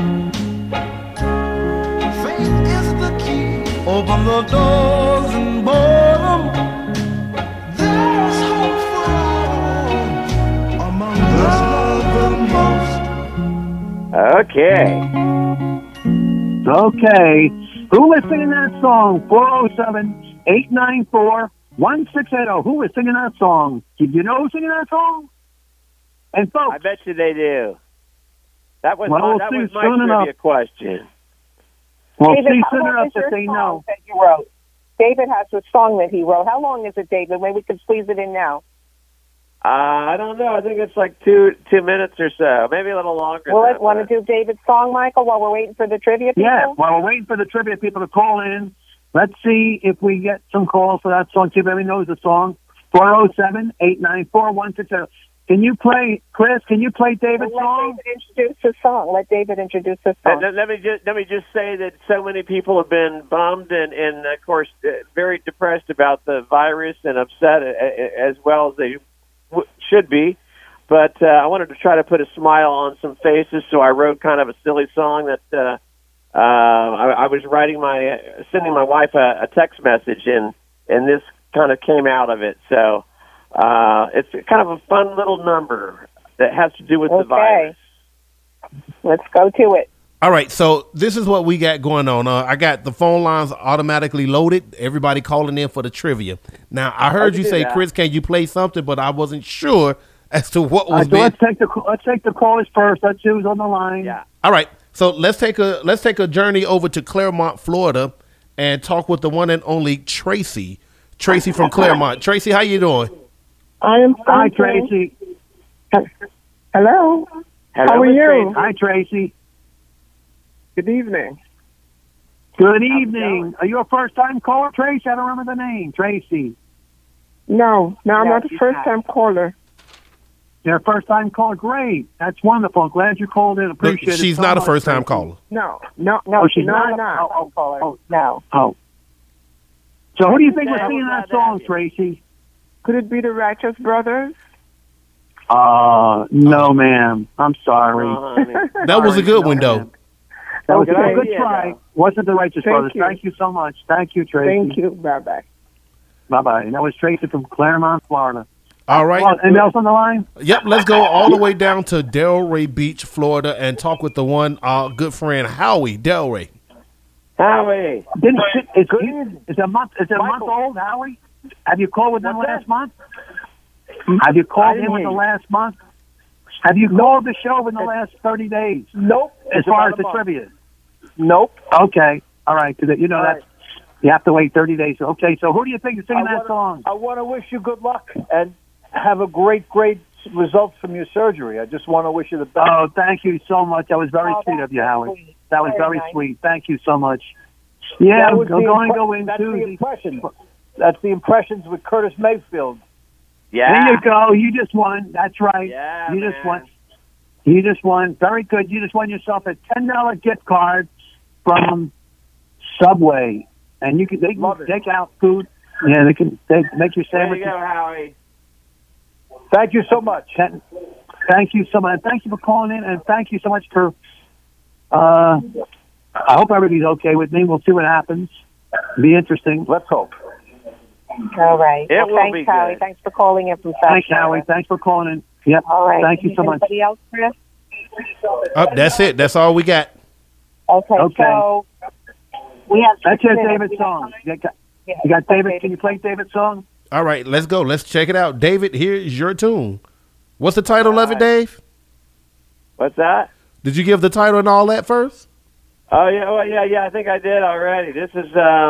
Faith is the key. Open the doors and board 'em. There's hope for all among those loved the most. Okay. Okay. Who is singing that song? 407-894-1680. Who is singing that song? Do you know who's singing that song? And folks, I bet you they do. That was Well, my, we'll that see was my soon trivia enough. question. well, David, see how soon long enough is that your they song know. that you wrote? David has a song that he wrote. How long is it, David? Maybe we can squeeze it in now. I don't know. I think it's like 2 minutes or so, maybe a little longer. Well, want to do David's song, Michael, while we're waiting for the trivia people? Yeah, while we're waiting for the trivia people to call in, let's see if we get some calls for that song. See if everybody knows the song. 407-894-1680. Can you play, Chris, David's song? Let David introduce his song. Let David introduce his song. Let me just say that so many people have been bummed and of course very depressed about the virus and upset as well as they should be. But I wanted to try to put a smile on some faces, so I wrote kind of a silly song that I was sending my wife a text message, and this kind of came out of it. So it's kind of a fun little number that has to do with the virus. Let's go to it. All right, so this is what we got going on. I got the phone lines automatically loaded. Everybody calling in for the trivia. Now, I heard you say, Chris, can you play something? But I wasn't sure as to what was being... Let's take the callers first. Let's see who's on the line. Yeah. All right, so let's take a journey over to Claremont, Florida, and talk with the one and only Tracy. Tracy from Claremont. Tracy, how you doing? I am. Hi, Tracy. Hello. How are you? Hi, Tracy. Good evening. Good evening. Are you a first-time caller, Tracy? I don't remember the name. Tracy. No, I'm not a first-time caller. You're a first-time caller. Great. That's wonderful. I'm glad you called in. Appreciate it. She's so not a much, first-time Tracy. caller. No, she's not. caller. No. Oh. So who do you think was singing that song, Tracy? Could it be the Righteous Brothers? No, ma'am. I'm sorry. That was a good one, though. That was a good try. Wasn't the Righteous Brothers. you. Thank you so much. Thank you, Tracy. Thank you. Bye-bye. Bye-bye. And that was Tracy from Claremont, Florida. All right. Anything else on the line? Yep, let's go all the way down to Delray Beach, Florida, and talk with the one good friend, Howie Delray. Howie. Is it a month old, Howie? Have you called within the last month? Have you called in with the last month? Have you called the show in the last 30 days? Nope. As far as the trivia? Nope. Okay. All right. Because that's you have to wait 30 days. Okay. So who do you think is singing that song? I want to wish you good luck and have a great results from your surgery. I just want to wish you the best. Oh, thank you so much. That was very sweet of you, Howie. That was very sweet. Thank you so much. Yeah, we're going to go into that's the impressions. That's the impressions with Curtis Mayfield. Yeah. There you go. You just won. That's right. Yeah, you just won. You just won. Very good. You just won yourself a $10 gift card from Subway, and they can take out food. Yeah, they make your sandwiches. There you go, Howie. Thank you so much. Thank you so much. Thank you for calling in, and thank you so much for. I hope everybody's okay with me. We'll see what happens. Be interesting. Let's hope. All right. Thanks, Howie. Good. Thanks for calling in from South Thanks, Howie. Thanks for calling in. Yep. All right. Thank you so much. Anybody else, Chris? That's it. That's all we got. Okay. So we have. That's your David's song. You got David. Okay. Can you play David's song? All right, let's go. Let's check it out. David, here's your tune. What's the title of it, Dave? What's that? Did you give the title and all that first? Oh, yeah. Well, yeah. I think I did already. This is,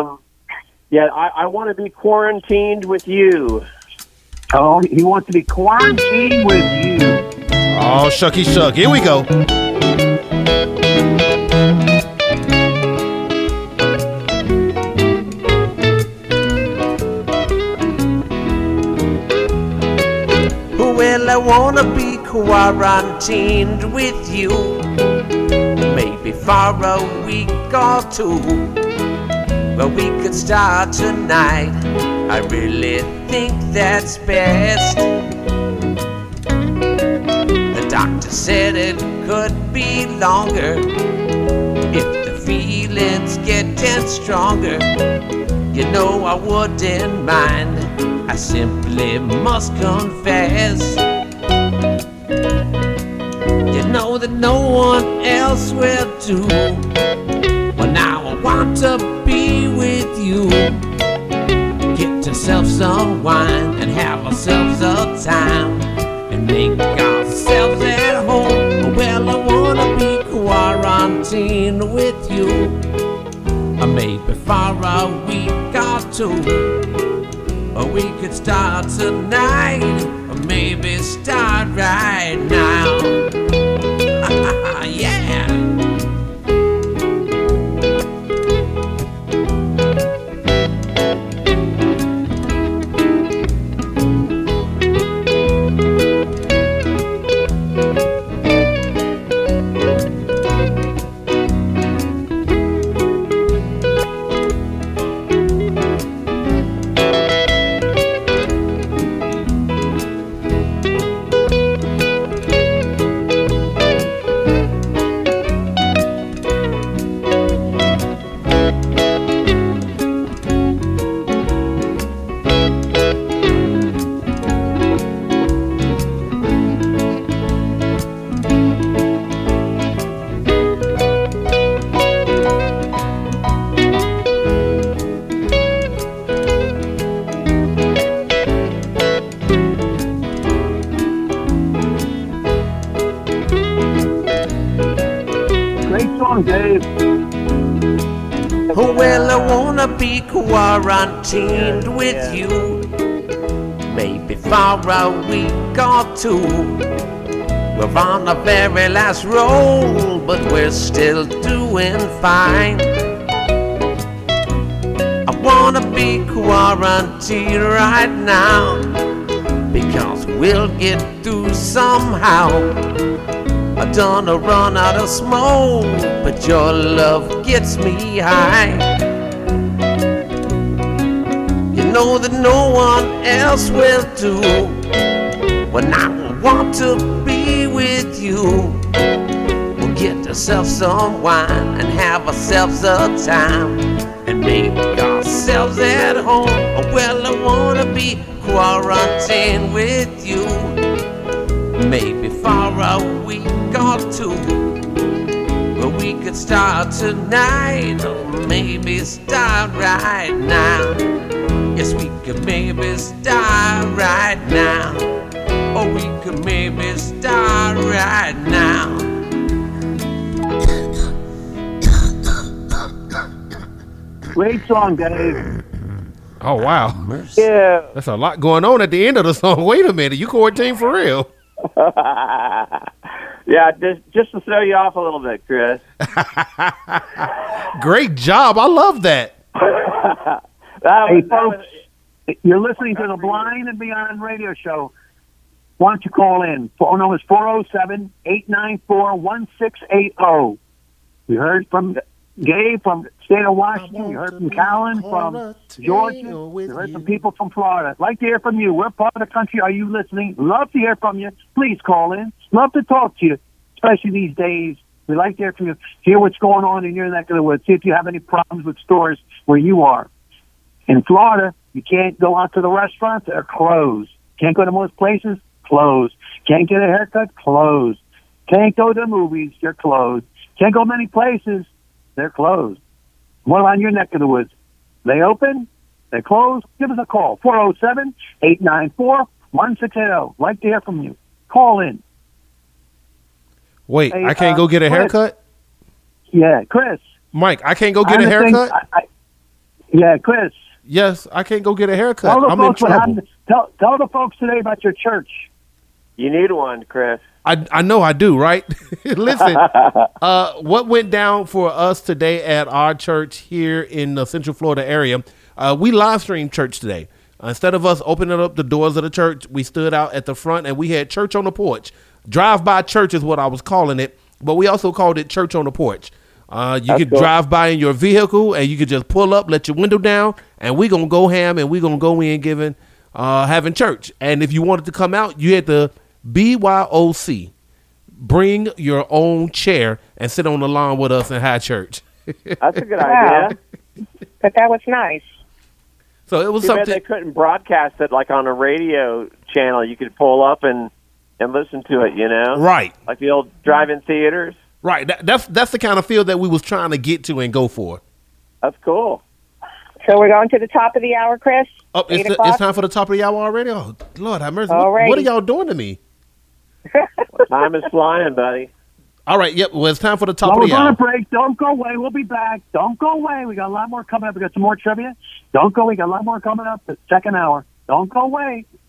I want to be quarantined with you. Oh, he wants to be quarantined with you. Oh, shucky shuck. Here we go. Well, I wanna be quarantined with you, maybe for a week or two. Well, we could start tonight. I really think that's best. The doctor said it could be longer if the feeling's getting stronger. You know I wouldn't mind. I simply must confess. You know that no one else will do. Well, now I want to be with you. Get yourself some wine and have ourselves a time and make ourselves at home. Well, I want to be quarantined with you, maybe for a week or two. Or we could start tonight, or maybe start right now. Yeah. Well, I wanna be quarantined with you, maybe for a week or two. We're on the very last roll, but we're still doing fine. I want wanna be quarantined right now, because we'll get through somehow. I done a run out of smoke, but your love gets me high. You know that no one else will do. When I want to be with you, we'll get ourselves some wine and have ourselves a time and make ourselves at home. Well, I wanna be quarantined with you, maybe for a week or two. But we could start tonight, or maybe start right now. Yes, we could maybe start right now, or we could maybe start right now. Great song, Dave. Oh, wow. Yeah. That's a lot going on at the end of the song. Wait a minute. You quarantined for real? Yeah, just to throw you off a little bit, Chris. Great job. I love that. Hey, folks, you're listening to the Blind and Beyond radio show. Why don't you call in? Phone number is 407-894-1680. We heard from Gabe from the state of Washington. You heard from Callan from Georgia. You heard some people from Florida. I'd like to hear from you. What part of the country are you listening? Love to hear from you. Please call in. Love to talk to you, especially these days. We like to hear from you. Hear what's going on in your neck of the woods. See if you have any problems with stores where you are. In Florida, you can't go out to the restaurants. They're closed. Can't go to most places. Closed. Can't get a haircut. Closed. Can't go to the movies. They're closed. Can't go many places. They're closed. What about your neck of the woods? They open? They close? Give us a call. 407-894-1680. Like to hear from you. Call in. Wait, Hey, I can't go get a Chris. haircut? Yeah, Chris. Mike, I can't go get a haircut? Yeah, Chris. Yes, I can't go get a haircut. Tell the I'm in folks what trouble. happened. Tell the folks today about your church. You need one, Chris. I know I do, right? Listen, what went down for us today at our church here in the Central Florida area, we live streamed church today. Instead of us opening up the doors of the church, we stood out at the front and we had church on the porch. Drive-by church is what I was calling it, but we also called it church on the porch. You could drive by in your vehicle and you could just pull up, let your window down, and we're going to go ham and we're going to go in having church. And if you wanted to come out, you had to BYOC. Bring your own chair and sit on the lawn with us and have church. That's a good idea. But that was nice. So it was Too bad something. they couldn't broadcast it like on a radio channel. You could pull up and listen to it, you know? Right. Like the old drive-in theaters. Right. That's the kind of feel that we was trying to get to and go for. That's cool. So we're going to the top of the hour, Chris? Oh, 8 it's o'clock? time for the top of the hour already? Oh, Lord have mercy. All right. What are y'all doing to me? Time is flying, buddy. All right. Yep. Well, it's time for the top Well, of we're the going hour. to break. Don't go away. We'll be back. Don't go away. We got a lot more coming up. We got some more trivia. Don't go. We got a lot more coming up. The second hour. Don't go away.